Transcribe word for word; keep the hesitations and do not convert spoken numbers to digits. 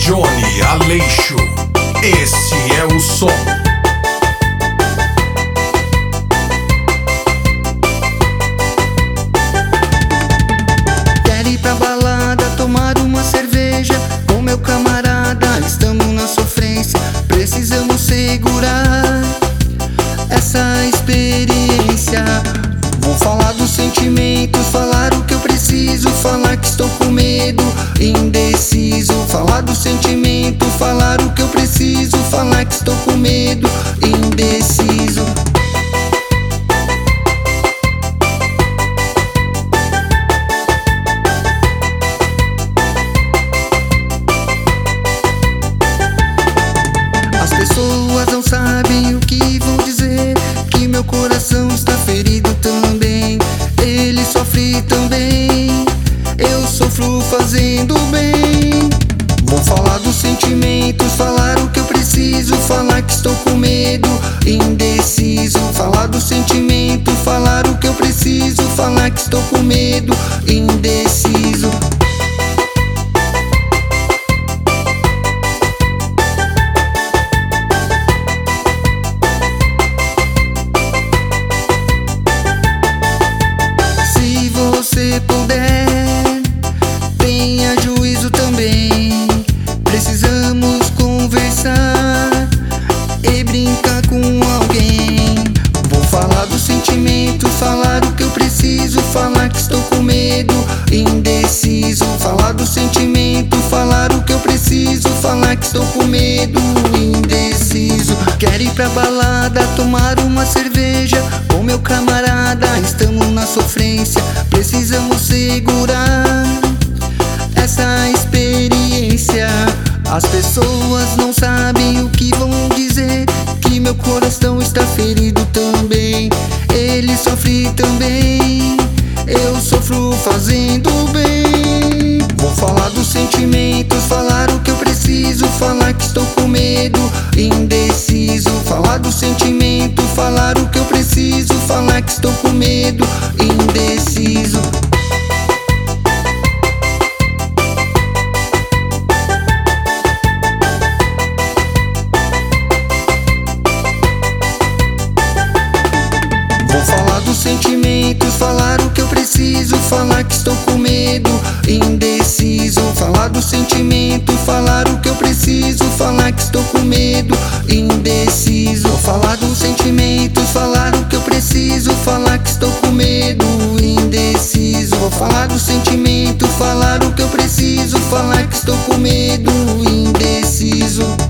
Johnny Aleixo, esse é o som. Quero ir pra balada, tomar uma cerveja com meu camarada. Estamos na sofrência, precisamos segurar essa experiência. Vou falar dos sentimentos, falar o que eu preciso, falar que estou com medo, indeciso. Falar dos sentimentos, falar o que eu preciso, falar que estou com medo, indeciso. As pessoas não sabem o que vão dizer, que meu coração está ferido também. Ele sofre também, eu sofro fazendo bem. Vou falar dos sentimentos, falar o que eu preciso, falar que estou com medo, indeciso. Falar dos sentimentos, falar o que eu preciso, falar que estou com medo, indeciso. Se você puder, tenha juízo também. Precisamos conversar e brincar com alguém. Vou falar dos sentimentos, falar o que eu preciso, falar que estou com medo, indeciso. Falar dos sentimentos, falar o que eu preciso, falar que estou com medo, indeciso. Quero ir pra balada, tomar uma cerveja com meu camarada. Estamos na sofrência, precisamos segurar essa experiência. As pessoas não sabem o que vão dizer, que meu coração está ferido também. Ele sofre também, eu sofro fazendo bem. Vou falar dos sentimentos, falar o que eu preciso, falar que estou com medo, indeciso. Falar dos sentimentos, falar o que eu preciso, falar que estou com medo, indeciso. Vou falar dos sentimentos, falar o que eu preciso, falar que estou com medo, indeciso. Falar dos sentimentos, falar o que eu preciso, falar que estou com medo, indeciso. Falar dos sentimentos, falar o que eu preciso, falar que estou com medo, indeciso. Vou falar dos sentimentos, falar o que eu preciso, falar que estou com medo, indeciso.